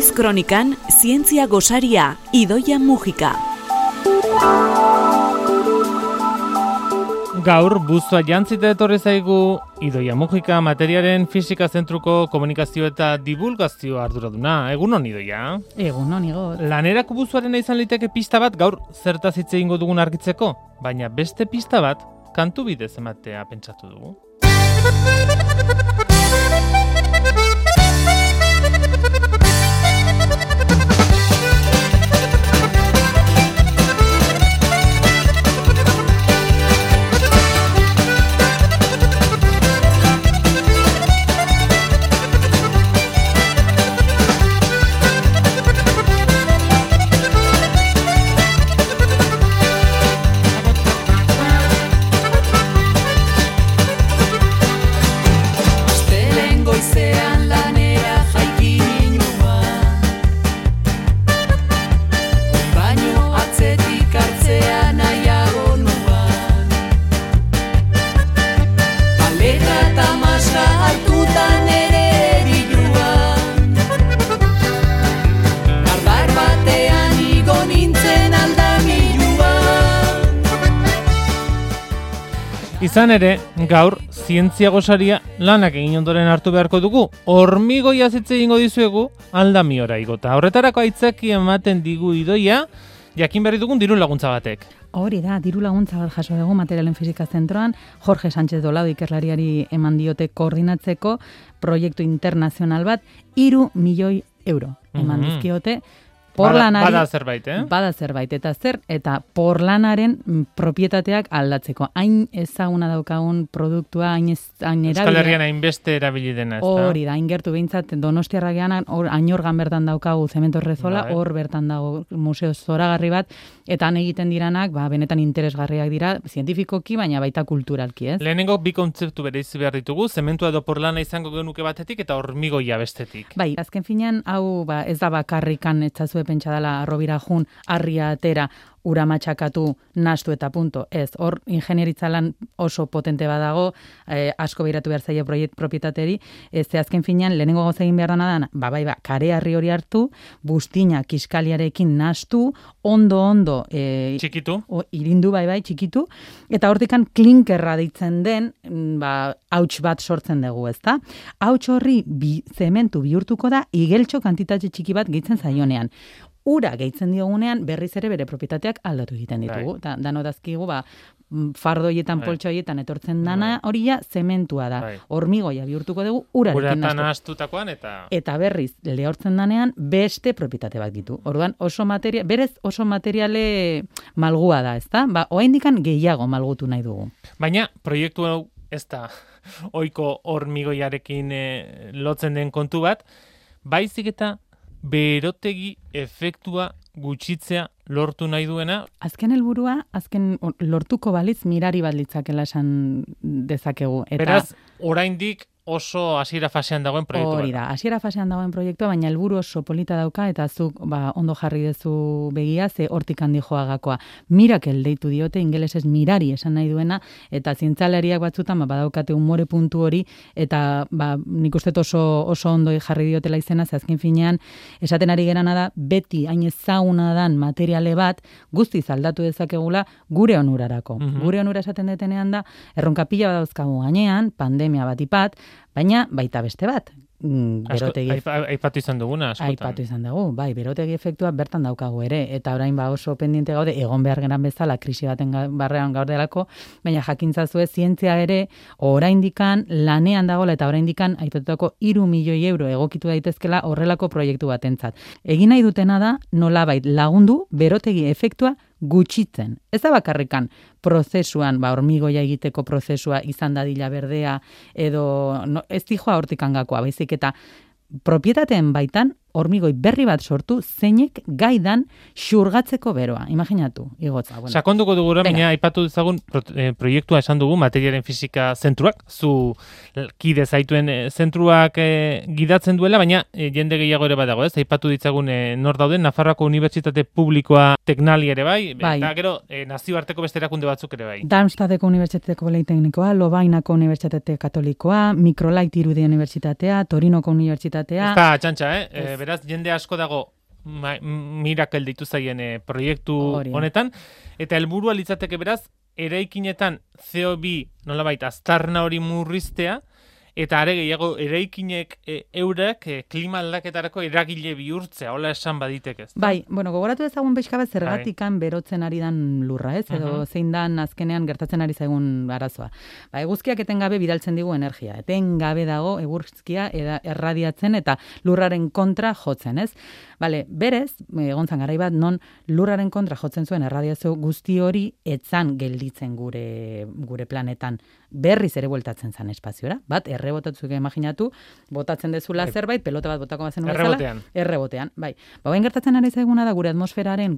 Noiz kronikan, zientzia gosaria, Idoia Mujika. Gaur, buzua jantzita etorri zaigu Idoia Mujika, materiaren fisika zentruko komunikazio eta divulgazio arduraduna. Egunon, Idoia? Egunon, Igor. Lanerako buzuaren izan liteke pista bat gaur zertaz hitz egingo dugun argitzeko, baina beste pista bat kantu bidez ematea pentsatu dugu. Izan ere, gaur, zientzia gosaria lanak egin ondoren hartu beharko dugu. Hormigoia zitze egingo dizuegu, aldamiora igota. Horretarako aitzaki ematen digu Idoia, jakin berri dugun diru laguntza batek. Hori da, diru laguntza bat jaso dugu materialen fisika zentroan, Jorge Sánchez Dolado ikerlariari eman diote koordinatzeko proiektu internazional bat, 3 milioi euro eman dizkiote. Bada zerbait, Bada zerbait, eta zer, eta porlanaren propietateak aldatzeko. Hain ezaguna daukagun produktua, hain erabilia. Euskal Herrian hainbeste erabili dena, ez da? Hori da, ingertu behintzat, Donostiarra gehan, Añorgan bertan daukagu Zemento Rezola, hor bertan dago museo zoragarri bat, eta han egiten diranak, benetan interesgarriak dira, zientifikoki, baina baita kulturalki, ez? Lehenengo bi kontzeptu bereizi behar ditugu, zementua edo porlana izango genuke batetik, eta hormigoia bestetik. Bai, azken finean, hau ez da bakarrikan etzazue pentsa dela arrobira jun, arria atera, ura matxakatu, nastu eta punto. Ez, hor ingenieritza lan oso potente badago, asko behiratu behar zaio propietateri, ze azken finean, lehenengo gauza egin behar dana da, kare harri hori hartu, bustina kiskaliarekin nastu, ondo, txikitu, irindu txikitu, eta hortikan klinkerra deitzen den, hauts bat sortzen dugu, ezta? Hauts horri zementu bihurtuko da, igeltxo kantitate txiki bat gehitzen zaionean. Ura gehitzen diogunean berriz ere bere propietateak aldatu egiten ditugu. Dano dazkigu, fardoietan, poltsoietan etortzen dana hori ja zementua da. Hormigoia bihurtuko dugu urarekin nastu. Uratan astutakoan eta berriz lehortzen danean beste propietate bat ditu. Orduan berez oso materiale malgua da, ezta? Oraindikan gehiago malgutu nahi dugu. Baina proiektu hau ez da ohiko hormigoiarekin lotzen den kontu bat, baizik eta berotegi efektua gutxitzea lortu nahi duena. Azken helburua, lortuko balitz mirari bat litzakela esan dezakegu. Beraz, oraindik oso hasiera fasean dagoen proiektu bat. Hori da, hasiera fasean dagoen proiektua, baina helburu oso polita dauka, eta zuk ondo jarri dezu begia, ze hortik handi joagakoa. Miracle deitu diote, ingelesez mirari esan nahi duena, eta zientzalariak batzutan badaukate umore puntu hori, eta nik uste oso ondo jarri diotela izena, ze azken finean, esaten ari gerana da, beti hain ezaguna dan materiale bat, guztiz aldatu dezakegula gure onurarako. Gure onura esaten detenean da, erronka pila bat dauzkagu gainean, pandemia bat ipat, baina baita beste bat. Aipatu izan duguna, askotan. Aipatu izan dugu, berotegi efektua bertan daukagu ere, eta orain oso pendiente gaude, egon behar geran bezala, krisi baten barrean gaur delako, baina jakintzazue zientzia ere, oraindikan lanean dagoela, eta oraindikan aipatutako 3 milioi euro egokitu daitezkela horrelako proiektu batentzat. Egin nahi dutena da, nolabait lagundu berotegi efektua gutxitzen. Ez da bakarrikan prozesuan, hormigoia egiteko prozesua izan dadila berdea, edo ez dijoa hortik hangakoa, baizik eta propietateen baitan hormigoi berri bat sortu, zeinek gaidan xurgatzeko beroa. Imaginatu, igotza. Sakonduko dugura, baina aipatu dezagun proiektua esan dugu, materialen fisika zentruak, zu kide zaituen zentruak gidatzen duela, baina jende gehiago ere badago, ez? Aipatu ditzagun nor dauden, Nafarroako Unibertsitate Publikoa Teknali ere bai, eta gero nazioarteko beste erakunde batzuk ere bai. Darmstadteko Unibertsitateko Politeknikoa, Lovainako Unibertsitate Katolikoa, Microlight Irudi Unibertsitatea, Torinoko Unibertsitatea. Ez da txantxa, beraz, jende asko dago mirakel ditu zaien proiektu honetan, eta helburua litzateke beraz, eraikinetan CO2 nolabait aztarna hori murriztea, eta are gehiago eraikinek eurek klima aldaketarako eragile bihurtzea, hola esan baditek ez. Bai, gogoratu ezagun pixka bat zergatikan berotzen ari dan lurra, ez? Edo zein dan azkenean gertatzen ari zaigun arazoa. Eguzkiak etengabe bidaltzen digu energia. Etengabe dago eguzkia erradiatzen eta lurraren kontra jotzen, ez? Berez, egon zan garai bat, non lurraren kontra jotzen zuen erradiazio guzti hori etzan gelditzen gure planetan. Berriz ere bueltatzen zan espaziora. Bat, errebotatzuk imaginatu, botatzen dezula zerbait, pelota bat botako bazen bezala. Errebotean. Bai. Baina gertatzen ari zaiguna da gure atmosferaren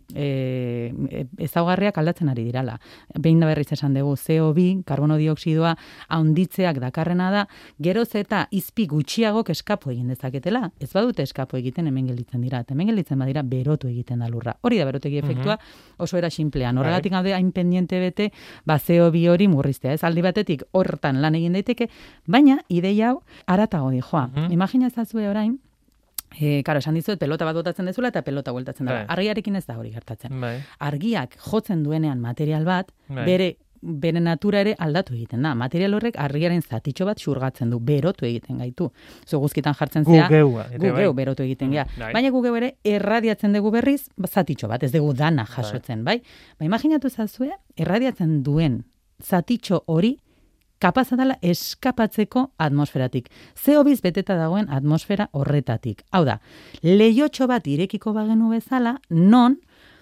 ezaugarriak aldatzen ari dirala. Behin da berriz esan dugu, CO2, karbono dioksidoa, haunditzeak dakarrena da, geroz eta izpi gutxiagok eskapo egin dezaketela. Ez badute eskapo egiten hemen gelditzen dira. Hemen gelditzen badira berotu egiten da lurra. Hori da berotegi efektua oso era simplean. Horregatik gaude hain pendiente bete, CO2 hori murriztea. Ez aldi batetik hortan lan egin daiteke, baina ideia hau aratago dijoa. Imagina ezazue orain, karo, esan dizuet, pelota bat botatzen dezula eta pelota bueltatzen dara. Argiarekin ez da hori gertatzen. Argiak jotzen duenean material bat, bere natura ere aldatu egiten da. Material horrek argiaren zatitxo bat xurgatzen du, berotu egiten gaitu. Guzkitan jartzen zea, gugeu berotu egiten gea. Baina gugeu ere erradiatzen dugu berriz, zatitxo bat, ez dugu dana jasotzen, bai? Imaginatu zazue, erradiatzen duen zatitxo hori kapasa dela eskapatzeko atmosferatik. CO2 beteta dagoen atmosfera horretatik. Hau da, lehiotxo bat irekiko bagenu bezala, non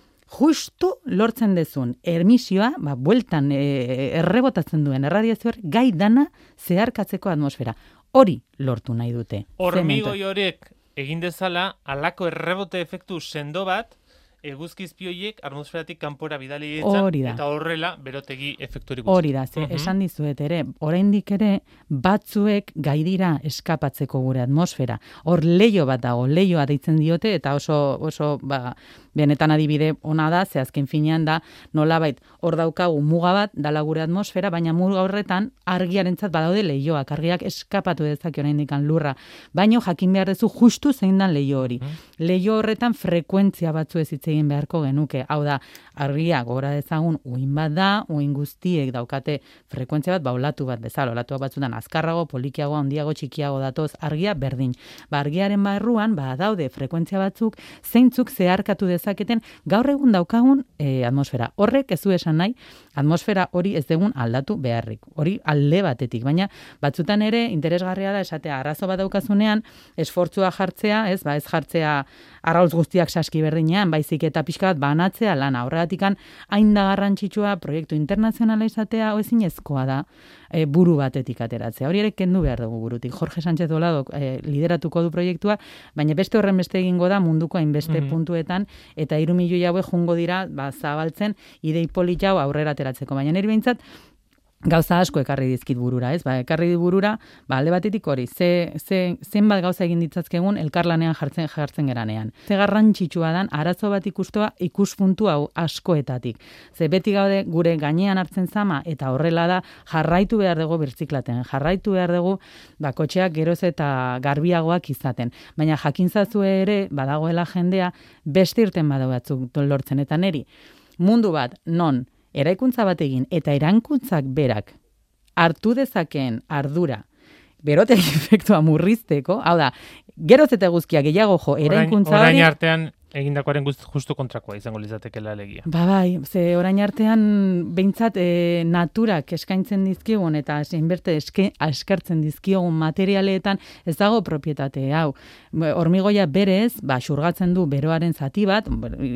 justu lortzen dezun emisioa, bueltan errebotatzen duen erradiazioa gai dana zeharkatzeko atmosfera. Hori lortu nahi dute. Hormigoi horiek egin dezala, alako errebote efektu sendo bat, eguzkizpi horiek atmosferatik kanpora bidali ditzen, eta horrela berotegi efektu hori guzti. Hori da, esan dizuet ere, oraindik ere batzuek gai dira eskapatzeko gure atmosfera. Hor leio bat dago, leioa deitzen diote, eta oso benetan adibide ona da, ze azken finean da, nolabait hor daukagu muga bat, dala gure atmosfera, baina muga horretan argiarentzat badaude leioak, argiak eskapatu dezake oraindikan lurra, baino jakin behar dezu justu zein dan leio hori. Leio horretan frekuentzia batzu ez hitz egin beharko genuke, hau da, argia gora dezagun uin bat da, uin guztiek daukate frekuentzia bat, olatu bat bezala, olatuak batzutan azkarrago, polikiago, handiago, txikiago datoz, argia berdin. Argiaren barruan, daude frekuentzia batzuk, zeintzuk zeharkatu dezaketen gaur egun daukagun atmosfera. Horrek ez du esan nahi, atmosfera hori ez degun aldatu beharrik. Hori alde batetik, baina batzutan ere interesgarria da esatea arazo bat daukazunean, esfortzua jartzea, ez jartzea arrauz guztiak saski berdinean, baizik eta pixka bat banatzea lana. Horregatikan hain da garrantzitsua proiektu internazionala izatea, ezinezkoa da buru batetik ateratzea. Hori ere kendu behar dugu burutik. Jorge Sánchez Doladok lideratuko du proiektua, baina beste horren beste egingo da munduko hainbeste puntuetan, eta 3 milioi haue jungo dira zabaltzen idei polit jau aurrera ateratzeko. Baina niri behintzat, gauza asko ekarri dizkit burura, ez? Ekarri di burura, alde batetik hori, zenbat gauza egin ditzazkegun elkarlanean jartzen geranean. Ze garrantzitsua dan, arazo bat ikuspuntu hau askoetatik. Ze beti gaude gure gainean hartzen zama, eta horrela da, jarraitu behar dugu birtziklaten, jarraitu behar dugu kotxeak geroz eta garbiagoak izaten. Baina jakintzazue ere, badagoela jendea, beste irten badu batzuk lortzen, eta neri, mundu bat, non, eraikuntza bat egin eta erankuntzak berak hartu dezakeen ardura berotegi efektua murrizteko, hau da, geroz eta eguzkia gehiago eraikuntza hori... Orain artean egindakoaren justu kontrakoa izango lizatekeela alegia. Bai, ze orain artean behintzat naturak eskaintzen dizkigun eta zenberte eskartzen dizkiogun materialeetan ez dago propietate hau. Hormigoia berez, xurgatzen du beroaren zati bat,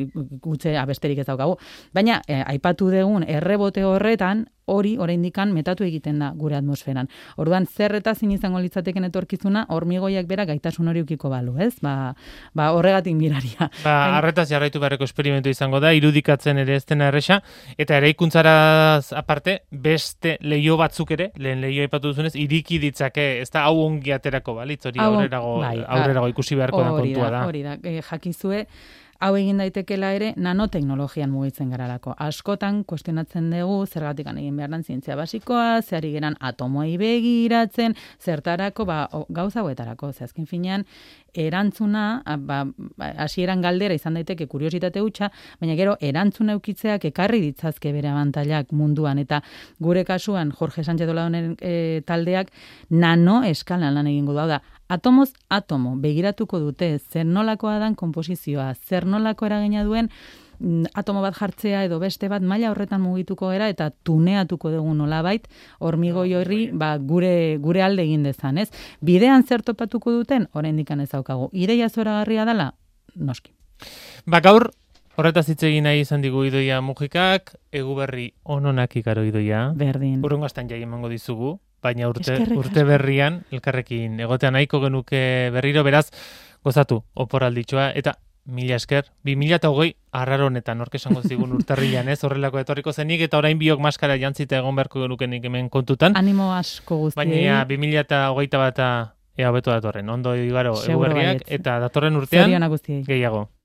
gutxe abesterik ez daukagu, baina aipatu dugun errebote horretan, hori oraindikan metatu egiten da gure atmosferan. Orduan zer eta zin izango litzateken etorkizuna hormigoiak bera gaitasun hori ukiko balu, ez? Horregatik miraria. Arretaz jarraitu beharreko esperimentu izango da, irudikatzen ere ez dena erresa, eta eraikuntzara aparte, beste leio batzuk ere, lehen leio aipatu duzunez, iriki ditzake, ez da hau ongi aterako balitz, hori aurrerago ikusi beharko da kontua da. Hori da, jakizue, hau egin daitekela ere nanoteknologian mugitzen garalako. Askotan kuestionatzen dugu zergatik egin behar dan zientzia basikoa, zehari geran atomoei begiratzen, zertarako, gauza hauetarako. Azken finean, erantzuna, hasieran galdera izan daiteke kuriositate hutsa, baina gero erantzuna eukitzeak ekarri ditzazke bere abantailak munduan, eta gure kasuan Jorge Sánchez Olaonen taldeak nano eskalan lan egingo da. Atomoz atomo, begiratuko dute, zer nolakoa dan konposizioa, zer nolako eragina duen atomo bat jartzea edo beste bat maila horretan mugituko era eta tuneatuko dugu nolabait hormigoi horri gure alde egin dezan, ez? Bidean zer topatuko duten, oraindik ez daukagu. Ideia zoragarria dela, noski. Gaur horretaz hitz egin nahi izan digu Idoia Mujikak, Eguberri ononak ikaro Idoia. Berdin. Urrengo astean jai emango dizugu, baina urte berrian elkarrekin egotea nahiko genuke berriro, beraz gozatu oporralditxoa eta mila esker, 2020 arraro honetan nork esango zigun urtarrilan, ez? Horrelako etorriko zenik eta orain biok maskara jantzita egon beharko genukenik hemen kontutan. Animo asko guztiei. Baina 2021 ea hobeto datorren. Ondo igaro Eguberriak eta datorren urtean gehiago.